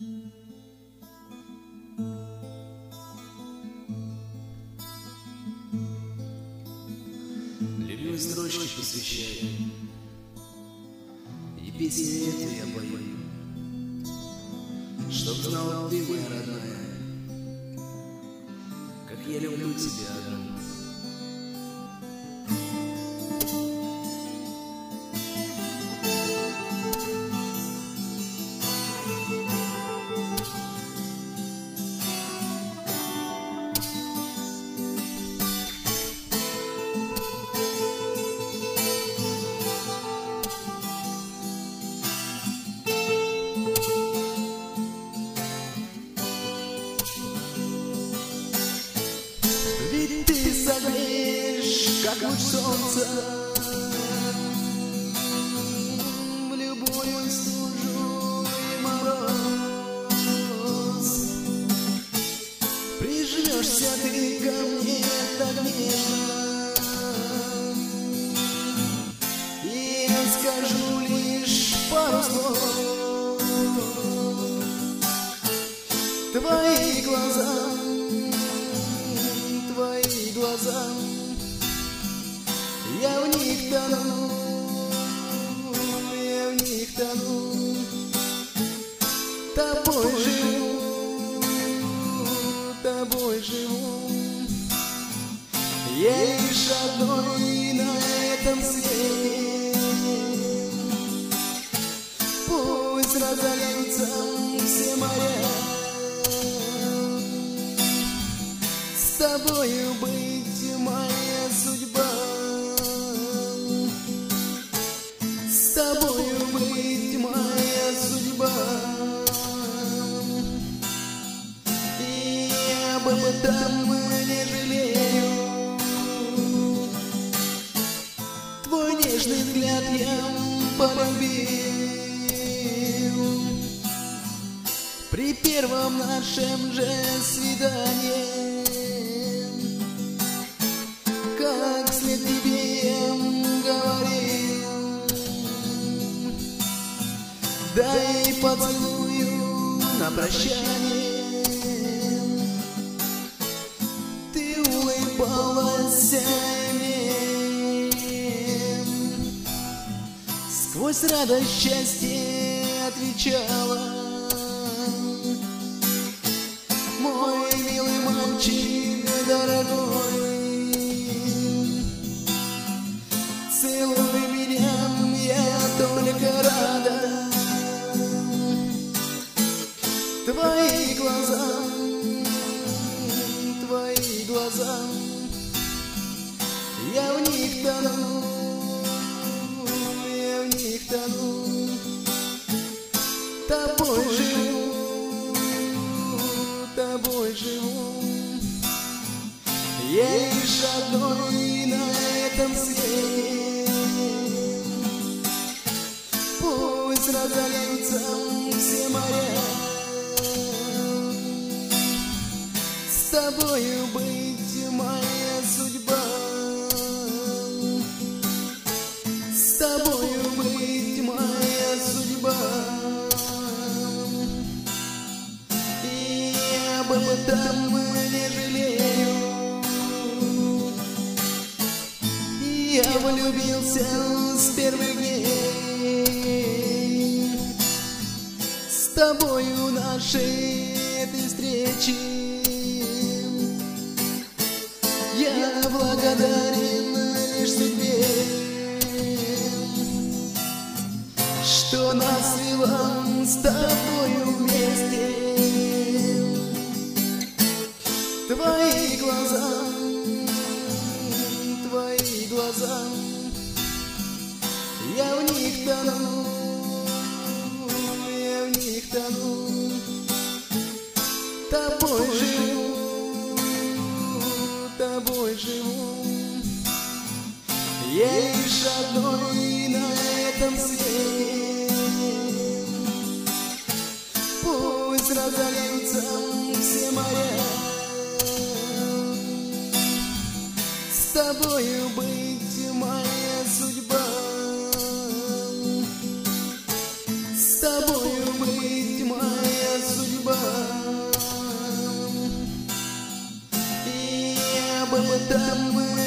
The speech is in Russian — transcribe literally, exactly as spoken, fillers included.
Любимой строчки посвящаю, и песню эту я пою, чтоб знала ты, моя родная, как я люблю тебя одну. Ведь ты согреешь, как луч солнца, в любую стужу и мороз. Прижмешься ты ко мне так нежно, и я скажу лишь пару слов. Твои глаза, твои глаза, я в них тону, я в них тону. Тобой живу, тобой живу, я лишь одной на этом свете. Пусть разольются все моря, с тобою быть моя судьба, с тобою быть моя судьба. И об этом не жалею. Твой нежный взгляд я полюбил при первом нашем же свидании. Как вслед тебе я говорил, дай поцелую на прощание. Ты улыбалась мне, сквозь радость счастье отвечала. Мой милый мальчик дорогой, целуй меня, я только рада. Твои глаза, твои глаза, я в них тону, я в них тону. Тобой живу, тобой живу, я лишь одной на этом свете. Пусть разольются все моря, с тобою быть моя судьба, с тобою быть моя судьба. И об этом не жалею. Я влюбился с первых дней, с тобою нашей этой встречи. Я благодарен лишь судьбе, что нас свела с тобою вместе. Твои глаза, твои глаза, я в них тону, я в них тону. Тобой живу, тобой живу, я лишь одной на этом свете. Пусть разольются все моря, с тобою быть моя судьба, с тобою быть моя судьба. мы, там мы.